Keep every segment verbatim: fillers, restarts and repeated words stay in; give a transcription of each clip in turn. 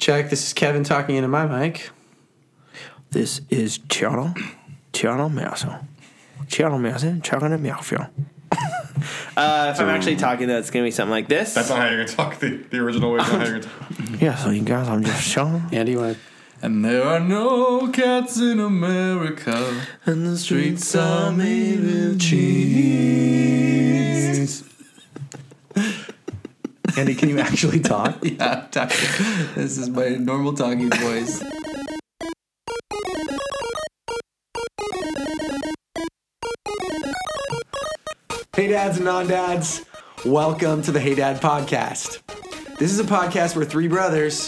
Check. This is Kevin talking into my mic. This is Charles. Charles Mercer. Charles Mercer talking to Melfield. Uh, if I'm actually talking, though, it's going to be something like this. That's not how you're going to talk. The, the original way is not how you're going to talk. Yeah, so you guys, I'm just Charles. Andy, you want to... And there are no cats in America, And the streets are made with cheese. Andy, can you actually talk? Yeah, talk. This is my normal talking voice. Hey dads and non-dads, welcome to the Hey Dad podcast. This is a podcast where three brothers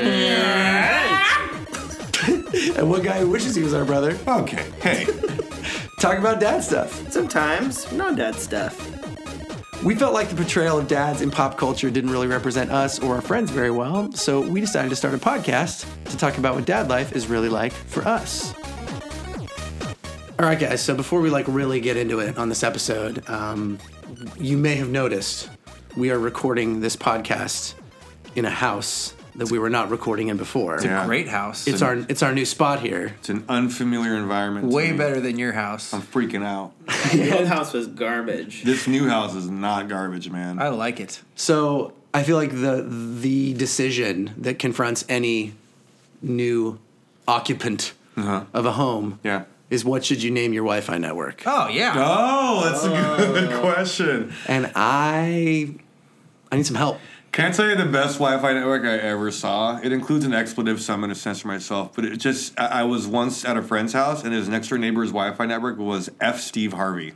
and one guy who wishes he was our brother Okay, hey. talk about dad stuff. Sometimes non-dad stuff. We felt like the portrayal of dads in pop culture didn't really represent us or our friends very well, so we decided to start a podcast to talk about what dad life is really like for us. All right, guys, so before we like really get into it on this episode, um, you may have noticed we are recording this podcast in a house that we were not recording in before. Yeah. Great house. It's our it's our new spot here. It's an unfamiliar environment. to way me. better than your house. I'm freaking out. The old house was garbage. This new house is not garbage, man. I like it. So I feel like the the decision that confronts any new occupant Uh-huh. of a home Yeah. is what should you name your Wi-Fi network? Oh, yeah. Oh, that's a good question. And I I need some help. Can I tell you the best Wi-Fi network I ever saw? It includes an expletive, so I'm going to censor myself. But it just, I, I was once at a friend's house, and his next door neighbor's Wi-Fi network was F. Steve Harvey.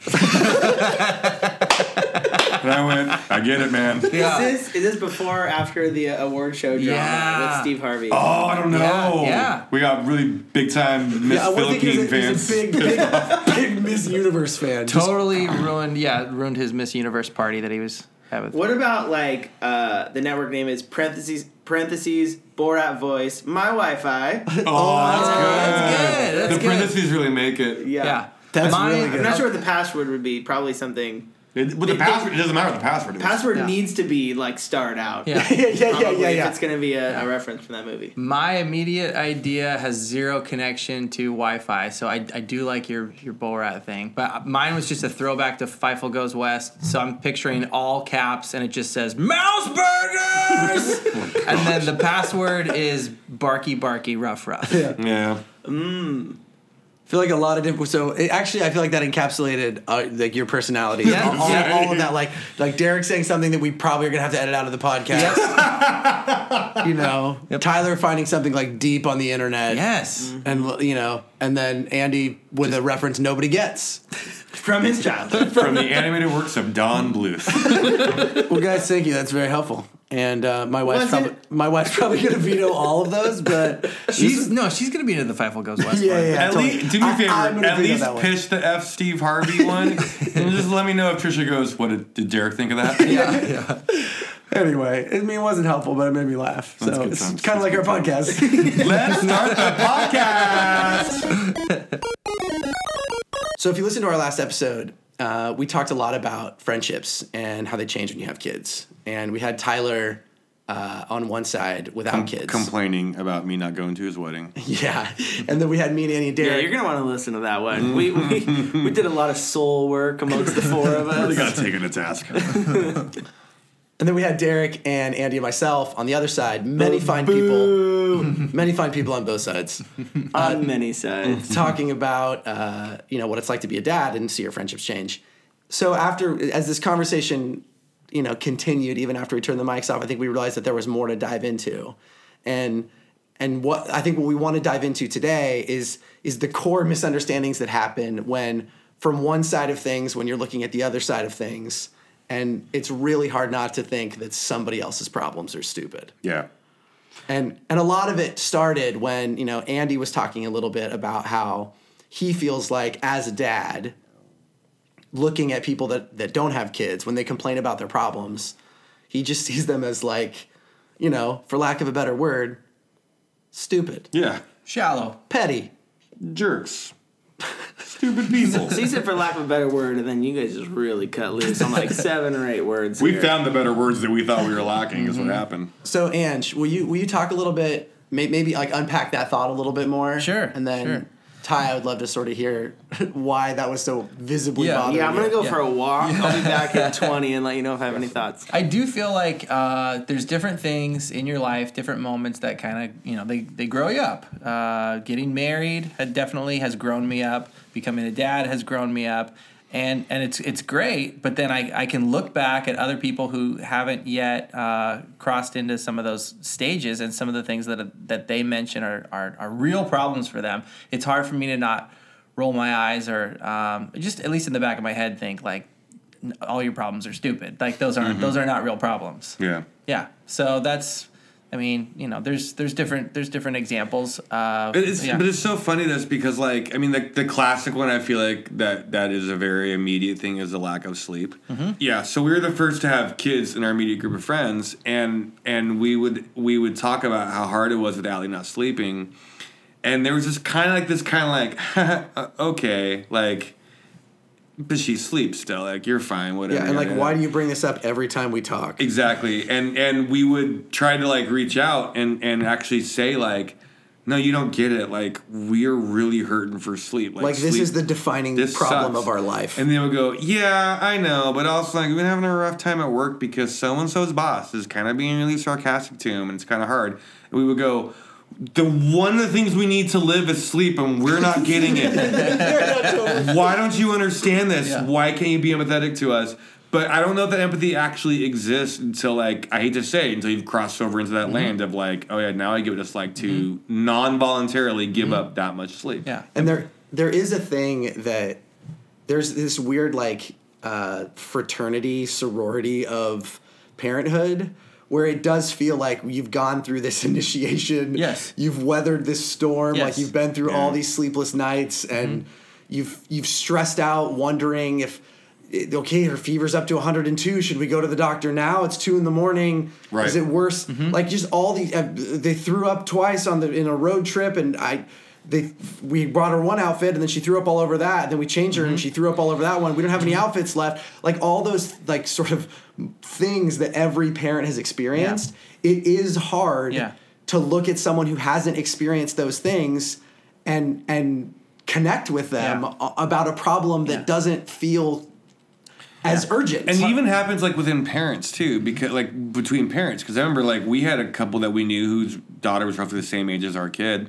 And I went, I get it, man. Yeah. Is this is this before or after the uh, award show drama Yeah. with Steve Harvey? Oh, I don't know. Yeah, yeah. We got really big time Miss I would think he's Philippine a, fans. he's a big, big, big Miss Universe fan. Just- Totally ruined, yeah, ruined his Miss Universe party that he was having. What about like uh, the network name is parentheses parentheses Borat voice my Wi-Fi? Oh, that's good. That's good. That's the good. parentheses really make it. Yeah. Yeah. That's Mine- really I'm good. not sure what the password would be. Probably something. It, with the It- password, it doesn't matter what the password is. Password Yeah. needs to be like starred out. Yeah. yeah, yeah, yeah, Probably yeah, if yeah. it's going to be a, a reference from that movie. My immediate idea has zero connection to Wi-Fi, so I, I do like your your Borat thing. But mine was just a throwback to Feifel Goes West, so I'm picturing all caps, and it just says Mouse Burgers, and then the password is Barky Barky Rough Rough. Yeah. Yeah. I feel like a lot of different. So it, actually, I feel like that encapsulated uh, like your personality. Yeah. all, all, Yeah. all of that, like like Derek saying something that we probably are gonna have to edit out of the podcast. You know, Tyler finding something like deep on the internet. Yes. And you know, and then Andy with a reference nobody gets. From his childhood. From the animated works of Don Bluth. Well, guys, thank you. That's very helpful. And uh, my wife's Was probably it? my wife's probably gonna veto all of those, but She's no, she's gonna be into the Feifel Goes West. Yeah, part. yeah. At totally. least, do me a I- favor. I'm gonna At veto least that one. pitch the F. Steve Harvey one, and just let me know if Trisha goes. What did, did Derek think of that? Yeah, yeah. Anyway, I mean, it wasn't helpful, but it made me laugh. That's So good it's times. kind of like our podcast. Let's start the podcast. So if you listen to our last episode, uh, we talked a lot about friendships and how they change when you have kids. And we had Tyler uh, on one side without kids. Complaining about me not going to his wedding. Yeah. And then we had me and Andy and Yeah, Derek. you're going to want to listen to that one. We, we we did a lot of soul work amongst the four of Really us. got taken to task. And then we had Derek and Andy and myself on the other side. Many fine people. Many fine people on both sides. On many sides. Talking about, uh, you know, what it's like to be a dad and see your friendships change. So after, as this conversation, you know, continued, even after we turned the mics off, I think we realized that there was more to dive into. And and what I think what we want to dive into today is is the core misunderstandings that happen when, from one side of things, when you're looking at the other side of things, and it's really hard not to think that somebody else's problems are stupid. Yeah. And and a lot of it started when, you know, Andy was talking a little bit about how he feels like as a dad, looking at people that, that don't have kids, when they complain about their problems, he just sees them as like, you know, for lack of a better word, stupid, Yeah. Shallow. petty. Jerks. stupid people. So you said for lack of a better word, and then you guys just really cut loose on like seven or eight words. We here. found the better words that we thought we were lacking. Is what happened. So, Ange, will you will you talk a little bit, may- maybe like unpack that thought a little bit more? Sure, And then, sure. Ty, I would love to sort of hear why that was so visibly Yeah. bothering Yeah, I'm gonna you. go Yeah. for a walk. I'll be back in twenty and let you know if I have any thoughts. I do feel like uh, there's different things in your life, different moments that kind of, you know, they, they grow you up. Uh, getting married had definitely has grown me up. Becoming a dad has grown me up. And and it's it's great, but then I, I can look back at other people who haven't yet uh, crossed into some of those stages, and some of the things that that they mention are, are, are real problems for them. It's hard for me to not roll my eyes or um, just at least in the back of my head think like, all your problems are stupid. Like those aren't those are not real problems. Yeah. Yeah. So that's, I mean, you know, there's there's different there's different examples. Uh, But it's yeah. but it's so funny that's because like I mean the the classic one I feel like that that is a very immediate thing is the lack of sleep. Mm-hmm. Yeah, so we were the first to have kids in our immediate group of friends, and and we would we would talk about how hard it was with Allie not sleeping, and there was just kind of like this kind of like okay like. But she sleeps still. Like you're fine. Whatever. Yeah, and like, yeah, why yeah. do you bring this up every time we talk? Exactly, and and we would try to like reach out and and actually say like, no, you don't get it. Like we're really hurting for sleep. Like, Like, this sleep- is the defining this problem sucks. of our life. And they would go, yeah, I know, but also like we've been having a rough time at work because so and so's boss is kind of being really sarcastic to him, and it's kind of hard. And we would go. The one of the things we need to live is sleep, and we're not getting it. Why don't you understand this? Yeah. Why can't you be empathetic to us? But I don't know if that empathy actually exists until, like, I hate to say it, until you've crossed over into that Mm-hmm. land of, like, oh, yeah, now I get what it's like to non-voluntarily give Mm-hmm. up that much sleep. yeah. And there there is a thing that there's this weird like uh, fraternity sorority of parenthood where it does feel like you've gone through this initiation. Yes. You've weathered this storm. Yes. Like you've been through Yeah. all these sleepless nights, and you've you've stressed out, wondering if it- okay, her fever's up to one hundred two. Should we go to the doctor now? It's two in the morning. Right. Is it worse? Like just all these. Uh, they threw up twice on the in a road trip, and I. They we brought her one outfit, and then she threw up all over that. And then we changed her, and she threw up all over that one. We don't have any outfits left. Like all those like sort of things that every parent has experienced. It is hard Yeah. to look at someone who hasn't experienced those things and and connect with them Yeah. a- about a problem that Yeah. doesn't feel as urgent. And it even happens like within parents too, because like between parents. Because I remember like we had a couple that we knew whose daughter was roughly the same age as our kid,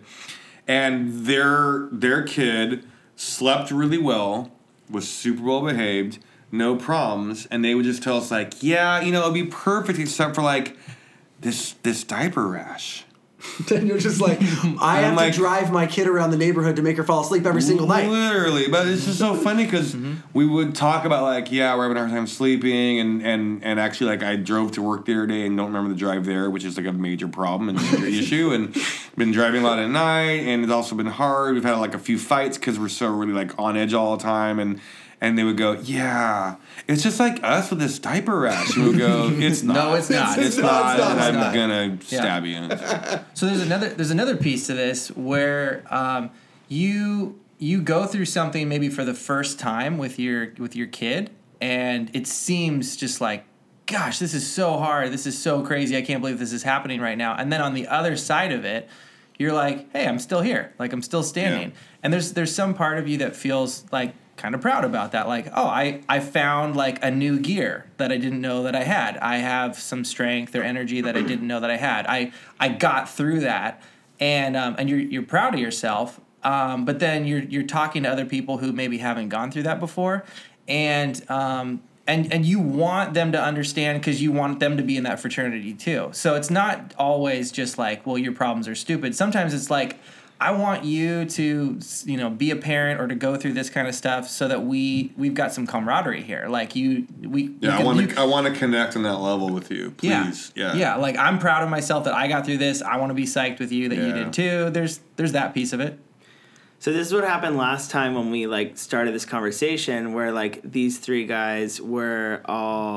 and their their kid slept really well, was super well behaved, no problems, and they would just tell us like, yeah, you know, it'd be perfect except for like this this diaper rash. Then you're just like, I I'm have like- to drive my kid around the neighborhood to make her fall asleep every single night. Literally, but it's just so funny because we would talk about like, yeah, we're having a hard time sleeping, and and and actually like I drove to work the other day and don't remember the drive there, which is like a major problem and major issue, and been driving a lot at night, and it's also been hard. We've had like a few fights because we're so really like on edge all the time, and. And they would go, yeah, it's just like us with this diaper rash. And we would go, it's not. No, it's not. It's, It's not, not, it's not, and it's I'm not. gonna stab you. So there's another there's another piece to this where um, you you go through something maybe for the first time with your with your kid, and it seems just like, gosh, this is so hard. This is so crazy. I can't believe this is happening right now. And then on the other side of it, you're like, hey, I'm still here. Like I'm still standing. Yeah. And there's there's some part of you that feels like kind of proud about that. Like, oh, I, I found like a new gear that I didn't know that I had. I have some strength or energy that I didn't know that I had. I I got through that, and um, and you're you're proud of yourself. Um, but then you're you're talking to other people who maybe haven't gone through that before, and um, and and you want them to understand because you want them to be in that fraternity too. So it's not always just like, well, your problems are stupid. Sometimes it's like, I want you to, you know, be a parent or to go through this kind of stuff so that we we've got some camaraderie here. Like you, we. you Yeah, I can- want you- to. I want to connect on that level with you, please. Yeah, Yeah. yeah. Like I'm proud of myself that I got through this. I want to be psyched with you that you Yeah. did too. There's there's that piece of it. So this is what happened last time when we like started this conversation where like these three guys were all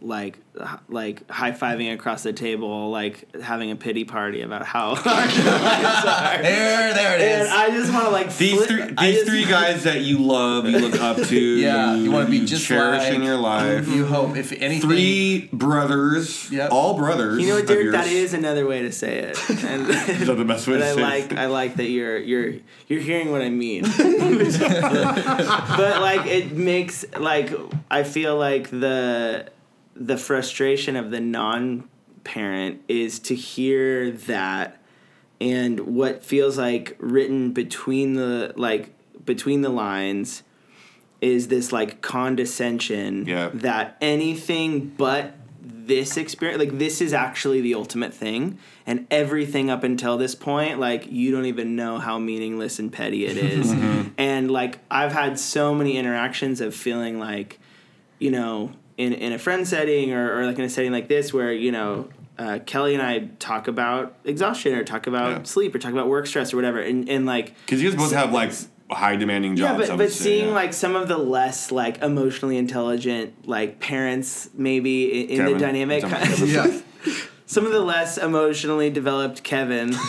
like h- like high fiving across the table, like having a pity party about how hard the lives are. There, there it And is. I just want to like These flip- three, I these just- three guys that you love, you look up to, Yeah, you, you want to be you just cherish like, in your life. You hope, if anything. Three brothers, Yep. all brothers. You know what, of Derek? yours. That is another way to say it. And, Is that the best way but to I say like it? I like that you're you're you're hearing what I mean. But like it makes like I feel like the the frustration of the non-parent is to hear that, and what feels like written between the like between the lines is this like condescension Yeah. that anything but this experience, like this is actually the ultimate thing, and everything up until this point, like you don't even know how meaningless and petty it is. And like I've had so many interactions of feeling like, you know, in in a friend setting or, or like in a setting like this where, you know, uh, Kelly and I talk about exhaustion or talk about Yeah. sleep or talk about work stress or whatever, and, and like Because you guys both so- have like high demanding yeah, jobs. but I but would say, seeing yeah. like some of the less like emotionally intelligent like parents maybe in, in the Kevin. dynamic, Some- Kevin. Yeah. some of the less emotionally developed Kevin. No,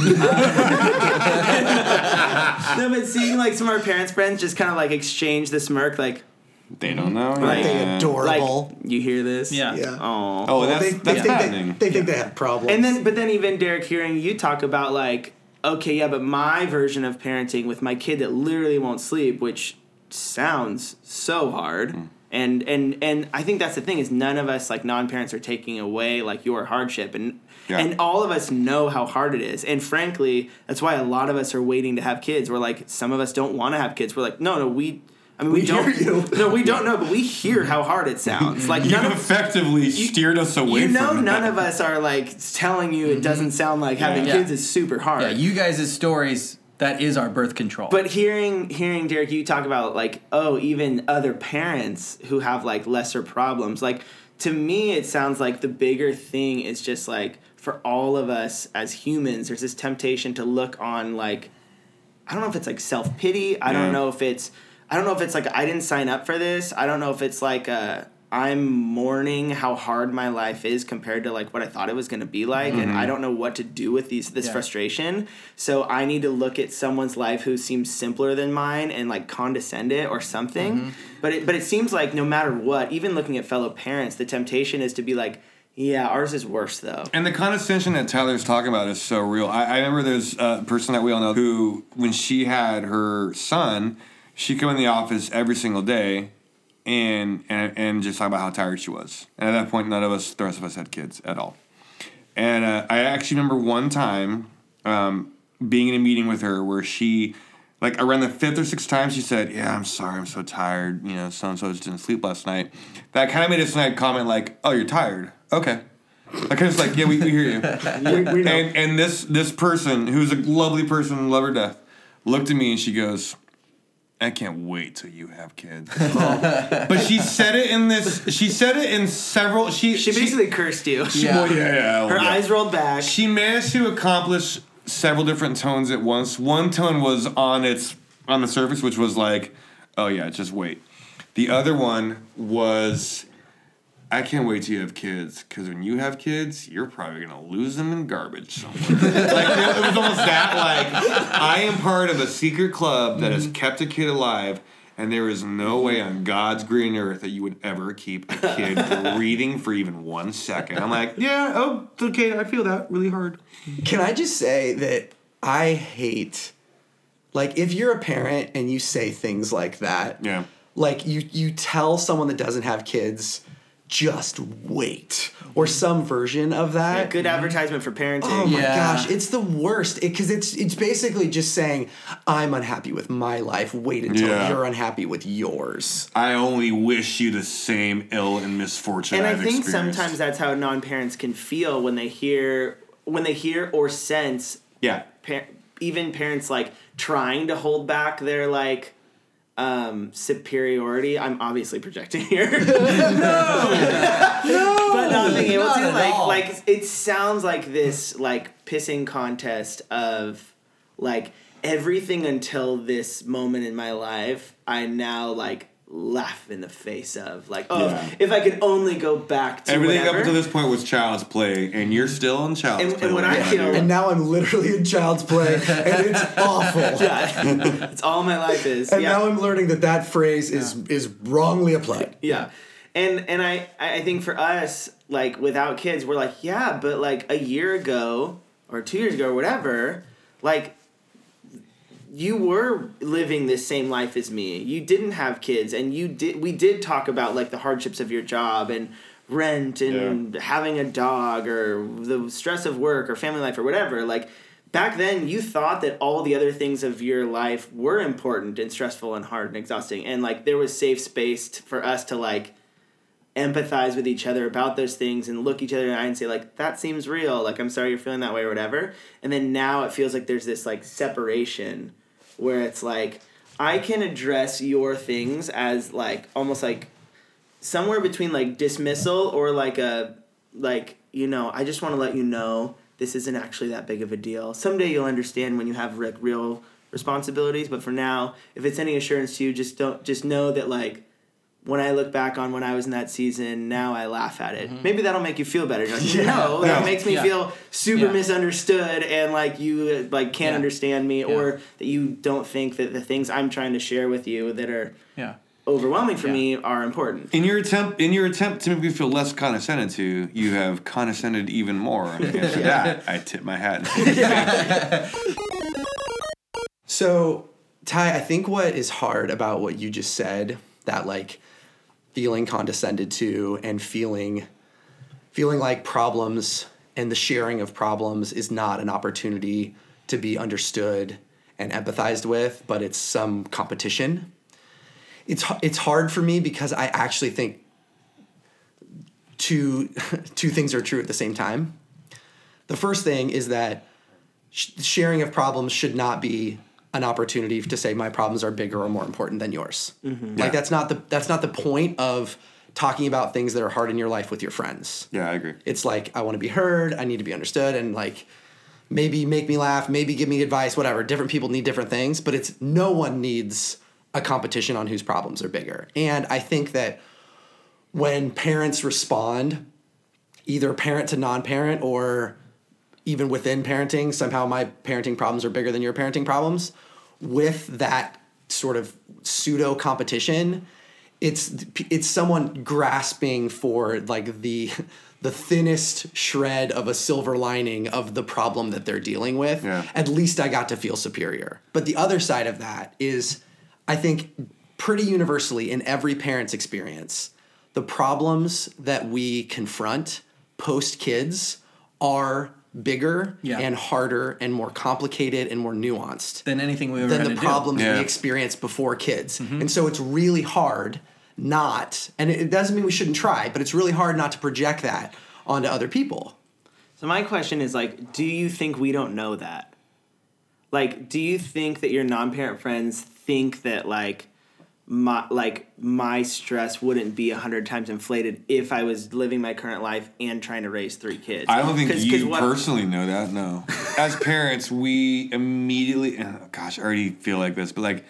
but seeing like some of our parents' friends just kind of like exchange the smirk, like They don't know. Like, they yeah. adorable. like you hear this, Yeah. Yeah. Oh, Oh, that's they, that's they think happening. they, they think they have problems. And then, but then even Derek, hearing you talk about like, okay, yeah, but my version of parenting with my kid that literally won't sleep, which sounds so hard. Mm. And, and and I think that's the thing is none of us like non-parents are taking away like your hardship, and Yeah. and all of us know how hard it is. And frankly, that's why a lot of us are waiting to have kids. We're like, some of us don't want to have kids. We're like, no, no, we. I mean, we, We don't. hear you. No, we don't know, but we hear how hard it sounds. Like You've none of effectively steered us away you know, from none that. of us are like telling you it doesn't sound like having Yeah. kids is super hard. Yeah, you guys' stories, that is our birth control. but hearing hearing Derek, you talk about like, oh, even other parents who have like lesser problems. Like to me, it sounds like the bigger thing is just like for all of us as humans, there's this temptation to look on like, I don't know if it's like self pity. I Yeah. don't know if it's I don't know if it's like I didn't sign up for this. I don't know if it's like uh, I'm mourning how hard my life is compared to like what I thought it was going to be like, and I don't know what to do with these this Yeah. frustration. So I need to look at someone's life who seems simpler than mine and like condescend it or something. But it but it seems like no matter what, even looking at fellow parents, the temptation is to be like, yeah, ours is worse though. And the condescension that Tyler's talking about is so real. I, I remember there's a person that we all know who, when she had her son, she'd come in the office every single day and, and and just talk about how tired she was. And at that point, none of us, the rest of us, had kids at all. And uh, I actually remember one time um, being in a meeting with her where she, like around the fifth or sixth time, she said, "Yeah, I'm sorry, I'm so tired. You know, so and so just didn't sleep last night." That kind of made us like comment like, "Oh, you're tired? Okay." Like kind of like, "Yeah, we, we hear you." we, we know. And and this this person, who's a lovely person, love her to death, looked at me and she goes, "I can't wait till you have kids." But she said it in this. She said it in several. She She basically cursed you. She, Yeah. well, yeah, yeah, Her yeah. eyes rolled back. She managed to accomplish several different tones at once. One tone was on its on the surface, which was like, "Oh yeah, just wait." The other one was, "I can't wait till you have kids, because when you have kids, you're probably gonna lose them in garbage somewhere." Like it was almost that. Like I am part of a secret club that has kept a kid alive, and there is no way on God's green earth that you would ever keep a kid breathing for even one second. I'm like, yeah, oh, it's okay. I feel that really hard. Can I just say that I hate, like, if you're a parent and you say things like that, Yeah. like you you tell someone that doesn't have kids, just wait, or some version of that. Yeah, good advertisement for parenting. Oh my Yeah. gosh, it's the worst because it's it's basically just saying I'm unhappy with my life. Wait until Yeah. you're unhappy with yours. I only wish you the same ill and misfortune And I I've think experienced. sometimes that's how non-parents can feel when they hear when they hear or sense Yeah. par- even parents like trying to hold back their like um superiority. I'm obviously projecting here. no. no. But not being able Not to at like all. like it sounds like this like pissing contest of like everything until this moment in my life I now like laugh in the face of. Like, oh, Yeah. if I could only go back to Everything whatever. up until this point was child's play, and you're still in child's And- play. and when like I I feel- do. And now I'm literally in child's play, and it's awful. Yeah, it's all my life is. And yeah. now I'm learning that that phrase is is wrongly applied. Yeah. And and I, I think for us, like without kids, we're like, yeah, but like a year ago or two years ago or whatever, like you were living this same life as me. You didn't have kids, and you did we did talk about like the hardships of your job and rent and Yeah. having a dog or the stress of work or family life or whatever. Like back then you thought that all the other things of your life were important and stressful and hard and exhausting, and like there was safe space t- for us to like empathize with each other about those things and look each other in the eye and say like, that seems real, like I'm sorry you're feeling that way or whatever. And then now it feels like there's this like separation where it's like I can address your things as like almost like somewhere between like dismissal or like a like, you know, I just want to let you know this isn't actually that big of a deal. Someday you'll understand when you have like real responsibilities, but for now, if it's any assurance to you, just don't just know that like when I look back on when I was in that season, now I laugh at it. Mm-hmm. Maybe that'll make you feel better. You're like, Yeah. no, that Yeah. makes me Yeah. feel super Yeah. misunderstood and like you uh, like can't Yeah. understand me, Yeah. or that you don't think that the things I'm trying to share with you that are Yeah. overwhelming for Yeah. me are important. In your attempt, in your attempt to make me feel less condescended to, you have condescended even more. And for that, I tip my hat. So, Ty, I think what is hard about what you just said, that like feeling condescended to and feeling feeling like problems and the sharing of problems is not an opportunity to be understood and empathized with, but it's some competition. It's it's hard for me because I actually think two two things are true at the same time. The first thing is that sh- sharing of problems should not be an opportunity to say my problems are bigger or more important than yours. Mm-hmm. Like Yeah. that's not the that's not the point of talking about things that are hard in your life with your friends. Yeah, I agree. It's like I want to be heard, I need to be understood, and like maybe make me laugh, maybe give me advice, whatever. Different people need different things, but it's no one needs a competition on whose problems are bigger. And I think that when parents respond, either parent to non-parent or even within parenting, somehow my parenting problems are bigger than your parenting problems, with that sort of pseudo competition, it's it's someone grasping for like the the thinnest shred of a silver lining of the problem that they're dealing with. Yeah. At least I got to feel superior. But the other side of that is, I think pretty universally in every parent's experience, the problems that we confront post kids are bigger Yeah. and harder and more complicated and more nuanced Than anything we ever than had the to do. problems Yeah. we experienced before kids. And so it's really hard not, and it doesn't mean we shouldn't try, but it's really hard not to project that onto other people. So my question is like, do you think we don't know that? Like, do you think that your non-parent friends think that like my like my stress wouldn't be a hundred times inflated if I was living my current life and trying to raise three kids? I don't think 'Cause- 'cause you what- personally know that, no. As parents, we immediately, oh gosh, I already feel like this, but like,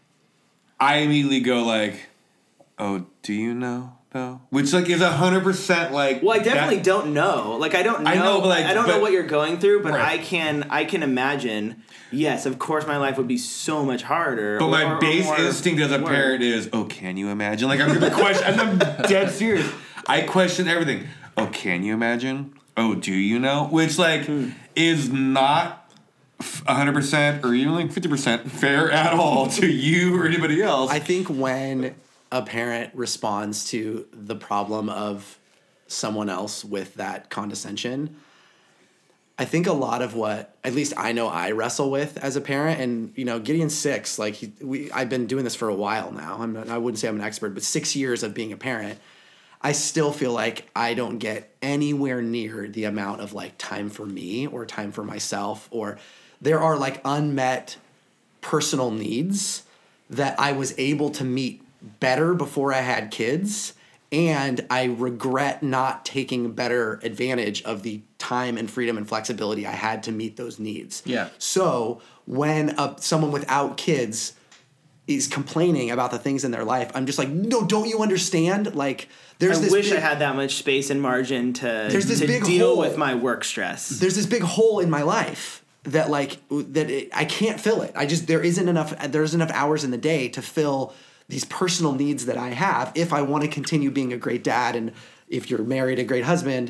I immediately go like, oh, do you know, though? Which like is one hundred percent like... Well, I definitely that- don't know. Like, I don't know. I know, but, like, I don't know but- what you're going through, but Right. I can I can imagine. Yes, of course, my life would be so much harder. But or- my or- or base more instinct as a work. parent is, oh, can you imagine? Like, I'm gonna question, I'm dead serious. I question everything. Oh, can you imagine? Oh, do you know? Which, like, Hmm. is not one hundred percent or even like fifty percent fair at all to you or anybody else. I think when a parent responds to the problem of someone else with that condescension, I think a lot of what, at least I know I wrestle with as a parent, and you know, Gideon's six, like he, we, I've been doing this for a while now. I'm not, I wouldn't say I'm an expert, but six years of being a parent, I still feel like I don't get anywhere near the amount of like time for me or time for myself, or there are like unmet personal needs that I was able to meet better before I had kids. And I regret not taking better advantage of the time and freedom and flexibility I had to meet those needs. Yeah. So when uh, someone without kids is complaining about the things in their life, I'm just like, no, don't you understand? Like, there's I this wish big, I had that much space and margin to, There's this to big deal hole. with my work stress. There's this big hole in my life that like that it, I can't fill it. I just there isn't enough there's enough hours in the day to fill these personal needs that I have if I want to continue being a great dad and if you're married, a great husband.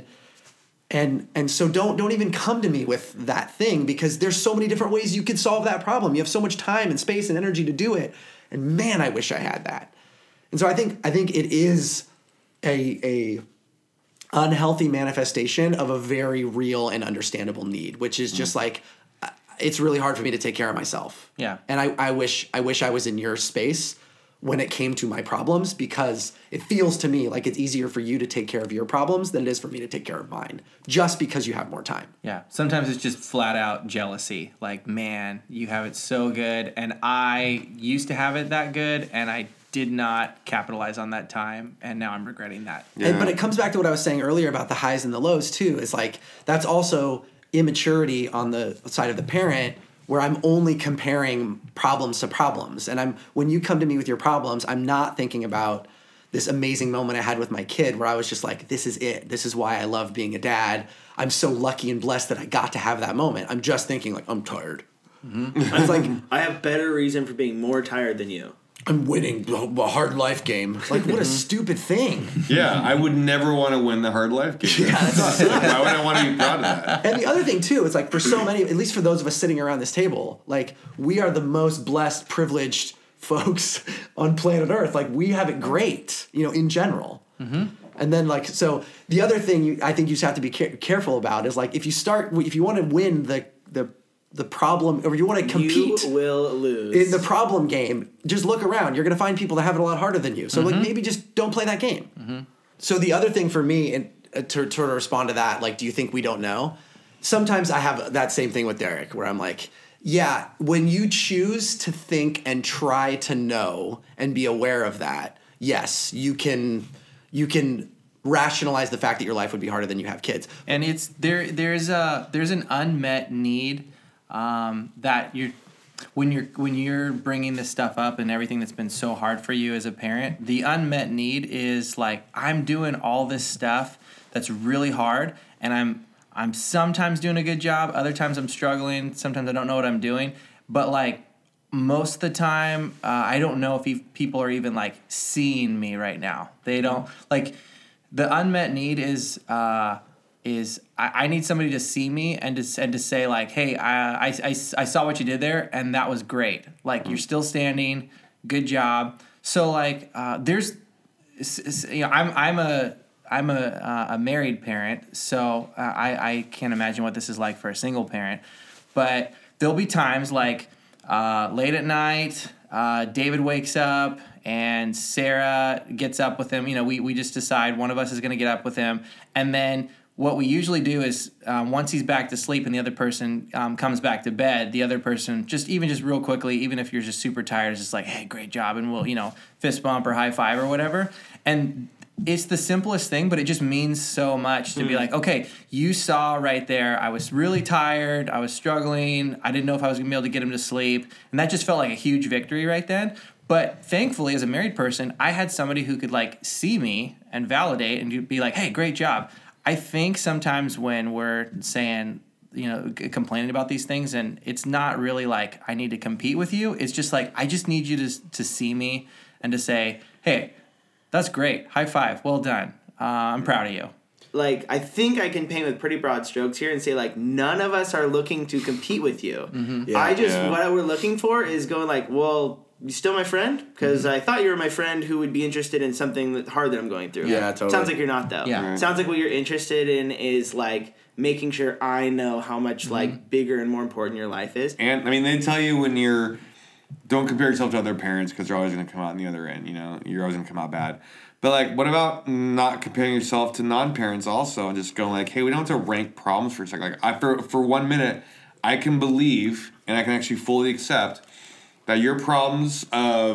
And and so don't don't even come to me with that thing because there's so many different ways you could solve that problem. You have so much time and space and energy to do it. And man, I wish I had that. And so I think I think it is a a unhealthy manifestation of a very real and understandable need, which is just like it's really hard for me to take care of myself. Yeah. And I, I wish I wish I was in your space when it came to my problems because it feels to me like it's easier for you to take care of your problems than it is for me to take care of mine just because you have more time. Yeah. Sometimes it's just flat out jealousy. Like, man, you have it so good and I used to have it that good and I did not capitalize on that time and now I'm regretting that. Yeah. And, but it comes back to what I was saying earlier about the highs and the lows too. It's like that's also immaturity on the side of the parent where I'm only comparing problems to problems. And I'm when you come to me with your problems, I'm not thinking about this amazing moment I had with my kid where I was just like, this is it. This is why I love being a dad. I'm so lucky and blessed that I got to have that moment. I'm just thinking like, I'm tired. Mm-hmm. It's like, I have better reason for being more tired than you. I'm winning a hard life game. Like, what a stupid thing. Yeah, I would never want to win the hard life game. Yeah, that's awesome. Why would I want to be proud of that? And the other thing, too, is like for so many, at least for those of us sitting around this table, like we are the most blessed, privileged folks on planet Earth. Like we have it great, you know, in general. Mm-hmm. And then like, so the other thing you, I think you just have to be care- careful about is like if you start, if you want to win the, the, the problem, or you want to compete You will lose. in the problem game, just look around. You're going to find people that have it a lot harder than you. So, Mm-hmm. like, maybe just don't play that game. Mm-hmm. So, the other thing for me, and uh, to, to respond to that, like, do you think we don't know? Sometimes I have that same thing with Derek, where I'm like, yeah, when you choose to think and try to know and be aware of that, yes, you can, you can rationalize the fact that your life would be harder than you have kids. And it's there there's a there's an unmet need um, that you're when you're when you're bringing this stuff up and everything that's been so hard for you as a parent, the unmet need is like I'm doing all this stuff that's really hard and I'm I'm sometimes doing a good job, other times I'm struggling, sometimes I don't know what I'm doing, but like most of the time uh, I don't know if e- people are even like seeing me right now. They don't like the unmet need is uh, is I, I need somebody to see me and to and to say like, hey, I, I, I, I saw what you did there and that was great. Like you're still standing, good job. So like uh, there's you know I'm I'm a I'm a uh, a married parent, so uh, I I can't imagine what this is like for a single parent. But there'll be times like uh, late at night, uh, David wakes up. And Sarah gets up with him. You know, we, we just decide one of us is going to get up with him. And then what we usually do is um, once he's back to sleep and the other person um, comes back to bed, the other person, just even just real quickly, even if you're just super tired, is just like, hey, great job. And we'll, you know, fist bump or high five or whatever. And it's the simplest thing, but it just means so much to mm. be like, okay, you saw right there, I was really tired, I was struggling, I didn't know if I was going to be able to get him to sleep. And that just felt like a huge victory right then. But thankfully, as a married person, I had somebody who could like see me and validate and be like, hey, great job. I think sometimes when we're saying, you know, complaining about these things and it's not really like I need to compete with you. It's just like I just need you to to see me and to say, hey, that's great. High five. Well done. Uh, I'm proud of you. Like, I think I can paint with pretty broad strokes here and say, like, none of us are looking to compete with you. Mm-hmm. Yeah, I just, yeah. what we're looking for is going like, well, you still my friend? Because mm-hmm. I thought you were my friend who would be interested in something that hard that I'm going through. Yeah, totally. Sounds like you're not, though. Yeah. Right. Sounds like what you're interested in is, like, making sure I know how much, mm-hmm. like, bigger and more important your life is. And, I mean, they tell you when you're, don't compare yourself to other parents because you're always going to come out on the other end, you know? You're always going to come out bad. But, like, what about not comparing yourself to non-parents also and just going, like, hey, we don't have to rank problems for a second. Like, I, for, for one minute, I can believe and I can actually fully accept that your problems of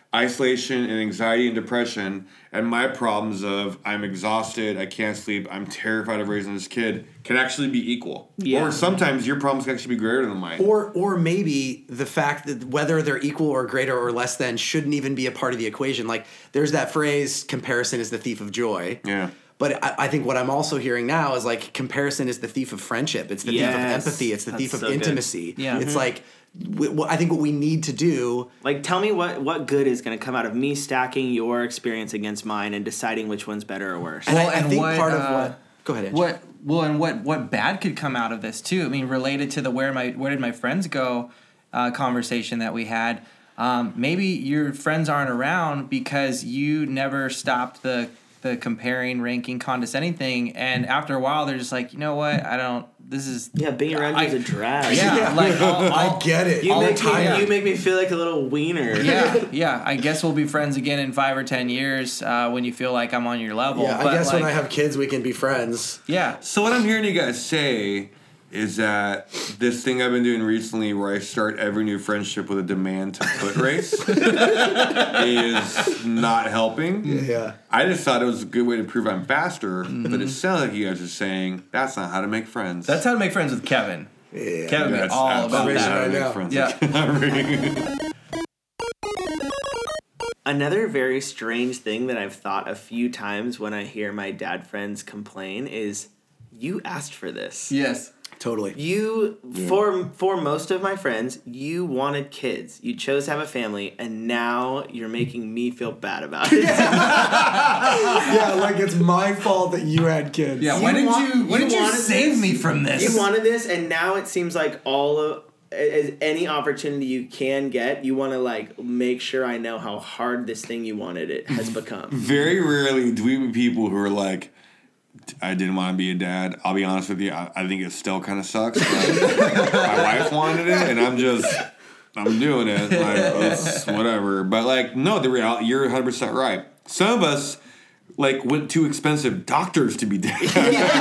isolation and anxiety and depression, and my problems of I'm exhausted, I can't sleep, I'm terrified of raising this kid can actually be equal. Yeah. Or sometimes your problems can actually be greater than mine. Or or maybe the fact that whether they're equal or greater or less than shouldn't even be a part of the equation. Like there's that phrase, comparison is the thief of joy. Yeah. But I, I think what I'm also hearing now is like comparison is the thief of friendship. It's the thief of Yes. empathy. It's the That's thief of so good. intimacy. Yeah. It's like w- w- I think what we need to do. Like, tell me what, what good is going to come out of me stacking your experience against mine and deciding which one's better or worse. And Well, I, I and think what, part of uh, what. Go ahead. Andrew. What well, and what what bad could come out of this too? I mean, related to the where my where did my friends go uh, conversation that we had. Um, maybe your friends aren't around because you never stopped the the comparing, ranking, condescending thing, and after a while, they're just like, you know what? I don't. This is Yeah, being around I- you is a drag. yeah, Yeah. like I'll, I I'll, get it. You all make, the me, time. you make me feel like a little wiener. yeah, yeah. I guess we'll be friends again in five or ten years uh, when you feel like I'm on your level. Yeah, I but guess when I like, have kids, we can be friends. yeah. So what I'm hearing you guys say is that this thing I've been doing recently where I start every new friendship with a demand to foot race is not helping. Yeah. I just thought it was a good way to prove I'm faster, Mm-hmm. but it sounds like you guys are saying that's not how to make friends. That's how to make friends with Kevin. Yeah. Kevin That's be all about absolutely that. how to make Yeah. friends. Yeah. Another very strange thing that I've thought a few times when I hear my dad friends complain is, you asked for this. Yes. Totally. You, for for most of my friends, you wanted kids. You chose to have a family, and now you're making me feel bad about it. Yeah, like it's my fault that you had kids. Yeah. You Why didn't want- you? Why you didn't you wanted save this? me from this? You wanted this, and now it seems like all of as any opportunity you can get, you want to like make sure I know how hard this thing you wanted it has become. Very rarely do we meet people who are like, I didn't want to be a dad. I'll be honest with you. I, I think it still kind of sucks. But my wife wanted it, and I'm just, I'm doing it. Like, it's whatever. But like, no, the reality, you're one hundred percent right. Some of us like went to expensive doctors to be dads.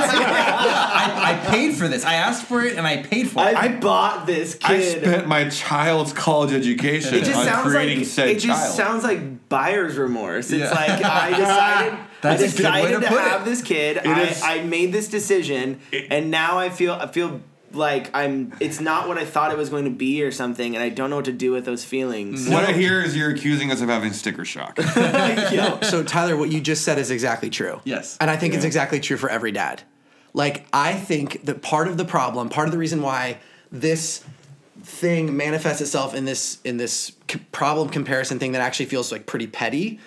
I, I paid for this. I asked for it and I paid for it. I bought this I kid. spent my child's college education it just on sounds creating like said it just child. sounds like buyer's remorse. It's Yeah. like I decided That's I a good way decided to to, put it. have this kid. It I, is- I made this decision, and now I feel I feel like I'm. It's not what I thought it was going to be or something, and I don't know what to do with those feelings. what I hear is you're accusing us of having sticker shock. No, so Tyler, what you just said is exactly true. Yes. And I think it's Yeah. exactly true for every dad. Like, I think that part of the problem, part of the reason why this thing manifests itself in this in this c- problem comparison thing that actually feels like pretty petty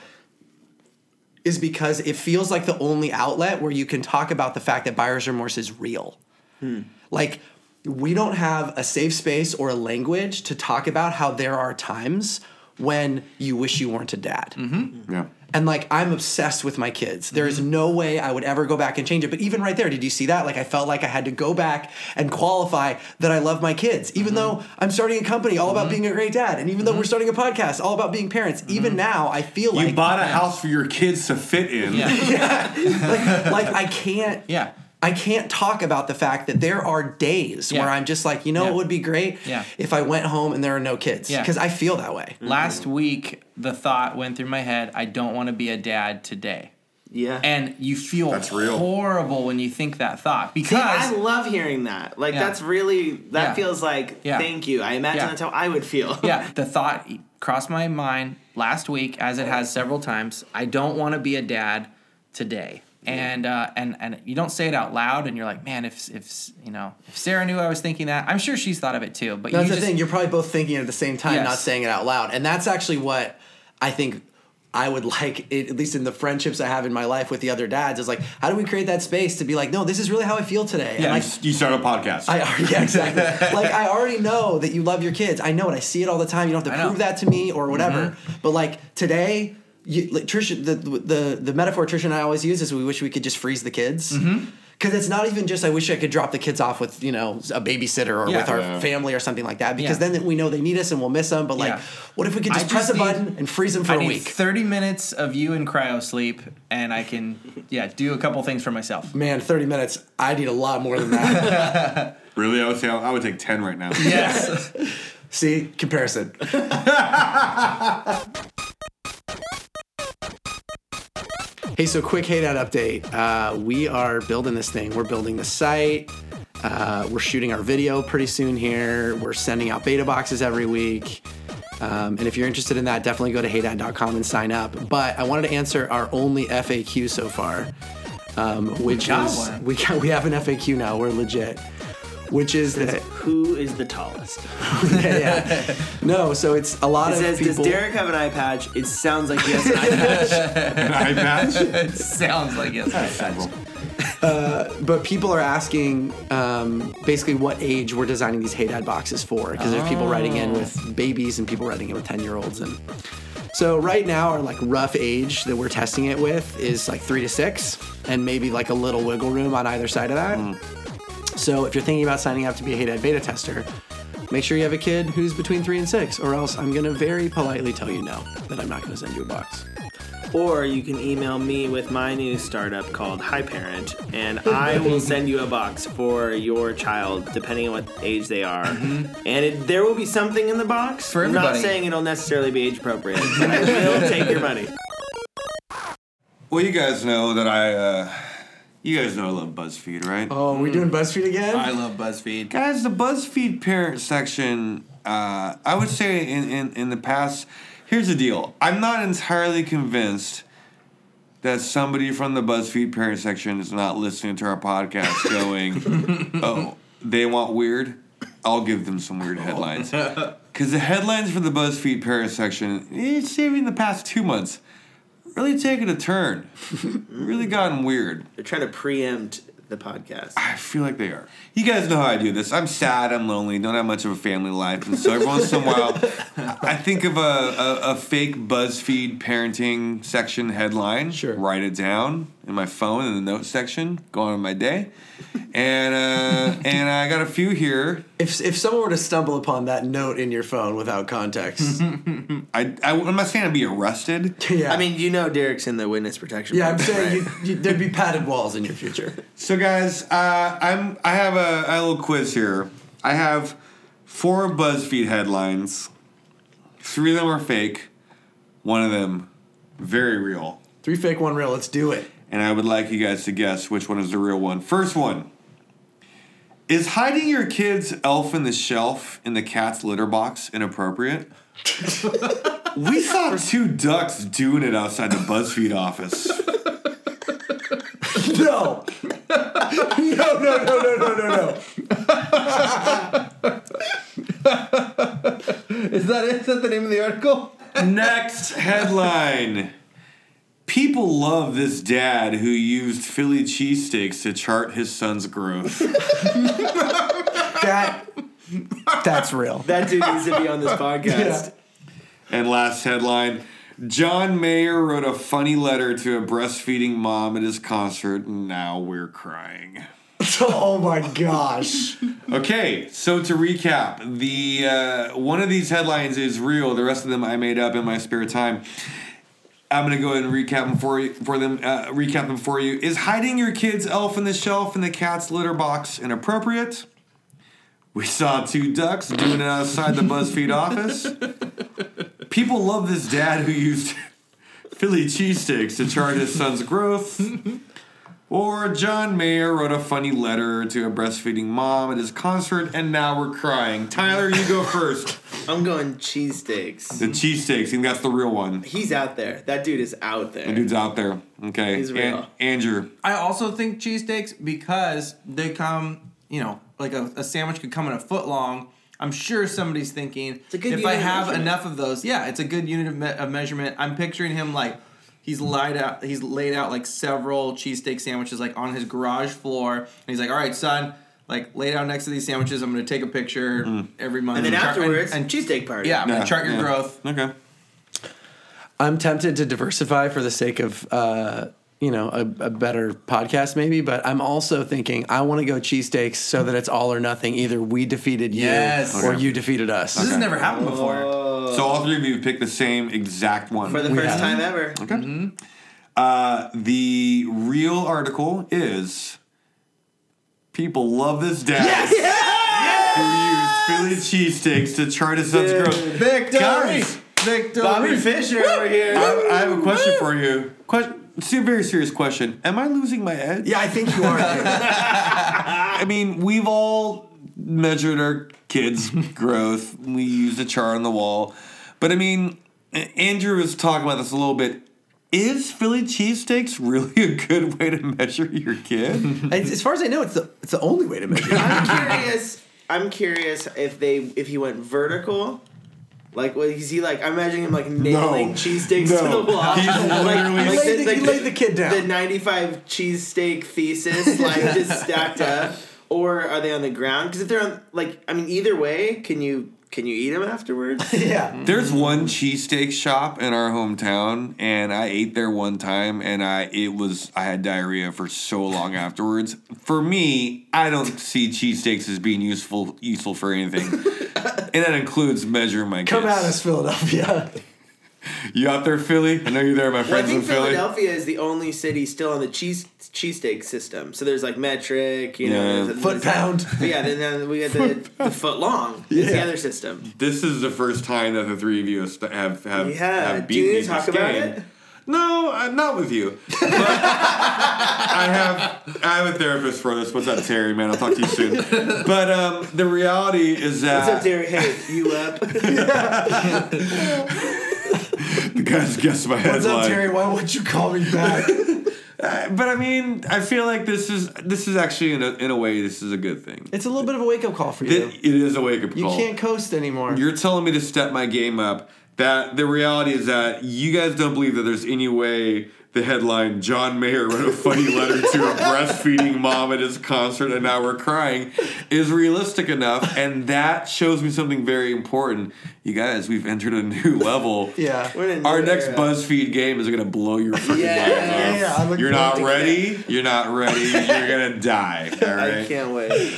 is because it feels like the only outlet where you can talk about the fact that buyer's remorse is real. Like, we don't have a safe space or a language to talk about how there are times when you wish you weren't a dad. Yeah. And like, I'm obsessed with my kids. There is no way I would ever go back and change it. But even right there, did you see that? Like, I felt like I had to go back and qualify that I love my kids, even though I'm starting a company all about being a great dad. And even though we're starting a podcast all about being parents, even now I feel You like, bought a house for your kids to fit in. Yeah. like, like I can't, Yeah. I can't talk about the fact that there are days Yeah. where I'm just like, you know, Yeah. it would be great Yeah. if I went home and there are no kids. Yeah. Because I feel that way. Last week, the thought went through my head, I don't want to be a dad today. Yeah. And you feel That's real. horrible when you think that thought. See, Because I love hearing that. Like, Yeah. that's really, that Yeah. feels like, Yeah. thank you. I imagine Yeah. that's how I would feel. yeah, the thought crossed my mind last week, as it has several times. I don't want to be a dad today, and uh, and and you don't say it out loud, and you're like, man, if if you know, if Sarah knew I was thinking that, I'm sure she's thought of it too. But That's you the just, thing. You're probably both thinking it at the same time, Yes. not saying it out loud. And that's actually what I think I would like, it, at least in the friendships I have in my life with the other dads, is like, how do we create that space to be like, no, this is really how I feel today. And Yeah. like, You start a podcast. I already, yeah, exactly. Like, I already know that you love your kids. I know it. I see it all the time. You don't have I to know. prove that to me or whatever. But like today, you, like Trish, the, the the metaphor Trish and I always use is we wish we could just freeze the kids. Because it's not even just I wish I could drop the kids off with, you know, a babysitter or Yeah. with our Yeah. family or something like that. Because Yeah. then we know they need us and we'll miss them. But like, Yeah. what if we could I just press just a need- button and freeze them for I a need week? thirty minutes of you in cryo sleep, and I can yeah do a couple things for myself. Man, thirty minutes. I need a lot more than that. Really, I would say I would take ten right now. Yes. See? Comparison. Hey, so quick Hey Dad update. Uh, we are building this thing. We're building the site. Uh, we're shooting our video pretty soon here. We're sending out beta boxes every week. Um, and if you're interested in that, definitely go to hey dad dot com and sign up. But I wanted to answer our only F A Q so far, um, which got is one. we got, we have an F A Q now. We're legit. Which is that Who is the tallest? yeah, yeah. No, so it's a lot It of says, people. does Derek have an eye patch? It sounds like he has an eye patch. An eye patch? It sounds like yes. But people are asking um, basically what age we're designing these Hey Dad boxes for, because there's people writing in with babies and people writing in with ten-year-olds. And so right now our like rough age that we're testing it with is like three to six, and maybe like a little wiggle room on either side of that. Mm. So if you're thinking about signing up to be a Hey Dad beta tester, make sure you have a kid who's between three and six, or else I'm gonna very politely tell you no, that I'm not gonna send you a box. Or you can email me with my new startup called Hi Parent, and I will send you a box for your child, depending on what age they are. And it, there will be something in the box. For I'm not everybody. saying it'll necessarily be age appropriate, but I will take your money. Well, you guys know that I, uh, you guys know I love BuzzFeed, right? Oh, we doing BuzzFeed again? I love BuzzFeed. Guys, the BuzzFeed parent section, uh, I would say in, in, in the past, here's the deal. I'm not entirely convinced that somebody from the BuzzFeed parent section is not listening to our podcast going, oh, they want weird? I'll give them some weird headlines. Because the headlines for the BuzzFeed parent section, it's even the past two months, really taken a turn. Really gotten weird. They're trying to preempt the podcast. I feel like they are. You guys know how I do this. I'm sad, I'm lonely, don't have much of a family life. And so every once in a while, I think of a, a, a fake BuzzFeed parenting section headline. Sure. Write it down in my phone in the notes section, go on with my day. And uh, and I got a few here. If if someone were to stumble upon that note in your phone without context, I, I, I'm not saying I'd be arrested. yeah, I mean, you know Derek's in the witness protection yeah, I'm program, saying right? you, you, there'd be padded walls in your future. So guys, uh, I'm I have a, a little quiz here. I have four BuzzFeed headlines. Three of them are fake. One of them very real. Three fake, one real. Let's do it. And I would like you guys to guess which one is the real one. First one. Is hiding your kid's elf in the shelf in the cat's litter box inappropriate? We saw two ducks doing it outside the BuzzFeed office. No, no, no, no, no, no, no, no. Is that it? Is that the name of the article? Next headline. People love this dad who used Philly cheesesteaks to chart his son's growth. That that's real. That dude needs to be on this podcast. And last headline. John Mayer wrote a funny letter to a breastfeeding mom at his concert, and now we're crying. Oh my gosh. Okay, so to recap, the uh, one of these headlines is real. The rest of them I made up in my spare time. I'm gonna go ahead and recap them for you. For them, uh, recap them for you. Is hiding your kid's elf in the shelf in the cat's litter box inappropriate? We saw two ducks doing it outside the BuzzFeed office. People love this dad who used Philly cheesesteaks to chart his son's growth. Or John Mayer wrote a funny letter to a breastfeeding mom at his concert, and now we're crying. Tyler, you go first. I'm going cheesesteaks. The cheesesteaks, I think that's the real one. He's out there. That dude is out there. The dude's out there. Okay. He's real. An- Andrew. I also think cheesesteaks because they come, you know, like a, a sandwich could come in a foot long. I'm sure somebody's thinking, a good if unit I of have measurement. enough of those, yeah, it's a good unit of, me- of measurement. I'm picturing him like he's laid out, he's laid out like several cheesesteak sandwiches like on his garage floor, and he's like, all right, son, like lay down next to these sandwiches. I'm going to take a picture Mm. every month. And then chart- afterwards, and, and cheesesteak party. yeah, I'm Yeah, gonna chart your yeah. growth. Okay. I'm tempted to diversify for the sake of, uh, you know, a, a better podcast maybe, but I'm also thinking I want to go cheesesteaks so that it's all or nothing. Either we defeated you Yes. or Okay. you defeated us. This has never happened before. Oh. So all three of you picked the same exact one. For the We first have. time ever. Okay. Uh, the real article is people love this dad who used Philly cheesesteaks to chart his son's Dude. growth. Victory! Guys, Victory! Bobby Fischer over here. I, I have a question for you. Question: see a very serious question. Am I losing my edge? Yeah, I think you are. I mean, we've all measured our kids' growth. We used a chart on the wall. But I mean, Andrew was talking about this a little bit. Is Philly cheesesteaks really a good way to measure your kid? As far as I know, it's the it's the only way to measure. I'm curious. I'm curious if they if he went vertical. Like, what is he like? I'm imagining him like nailing No. cheesesteaks No. to the wall. He's literally- He laid the- he laid the kid down. The ninety-five cheesesteak thesis, like just stacked up, or are they on the ground? Because if they're on, like, I mean, either way, can you can you eat them afterwards? Yeah. There's one cheesesteak shop in our hometown, and I ate there one time, and I it was I had diarrhea for so long afterwards. For me, I don't see cheesesteaks as being useful useful for anything, and that includes measuring my kids. Come at us, Philadelphia. You out there, Philly? I know you're there, my Well, I friends think in Philly. Philadelphia is the only city still on the cheese cheesesteak system. So there's like metric, you Yeah. know, there's- Foot pound. But yeah, then, then we got the, the foot long. It's the Yeah. other system. This is the first time that the three of you have have have, Yeah. have Do you beaten need me to talk this about game. it? No, I'm not with you. But I have I have a therapist for this. What's up, Terry? Man, I'll talk to you soon. But um, the reality is that What's up, Derek? Hey, you up? the guy's guessed my What's headline. up, Terry? Why won't you call me back? Uh, but I mean, I feel like this is this is actually in a in a way this is a good thing. It's a little bit of a wake up call for you. It, it is a wake up You call. can't coast anymore. You're telling me to step my game up. That the reality is that you guys don't believe that there's any way the headline John Mayer wrote a funny letter to a breastfeeding mom at his concert and now we're crying is realistic enough, and that shows me something very important. You guys, we've entered a new level. Yeah. We're in a Our new next era. BuzzFeed game is gonna blow your freaking Yeah. lives off. Yeah, yeah, I look You're forward not to ready. You're not ready. You're gonna die. All I right. can't wait.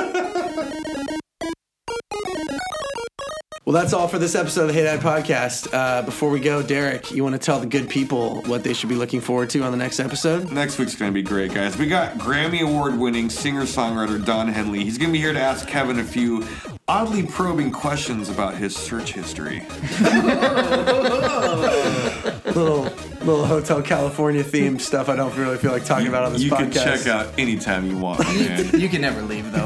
Well, that's all for this episode of the Hey Dad Podcast. Uh, before we go, Derek, you want to tell the good people what they should be looking forward to on the next episode? Next week's going to be great, guys. We got Grammy Award-winning singer-songwriter Don Henley. He's going to be here to ask Kevin a few oddly probing questions about his search history. little little Hotel California themed stuff I don't really feel like talking about on this you podcast. can check out anytime you want, man. You can never leave though.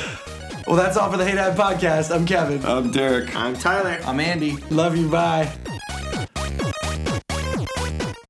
Well, that's all for the Hey Dad Podcast. I'm Kevin. I'm Derek. I'm Tyler. I'm Andy. Love you. Bye.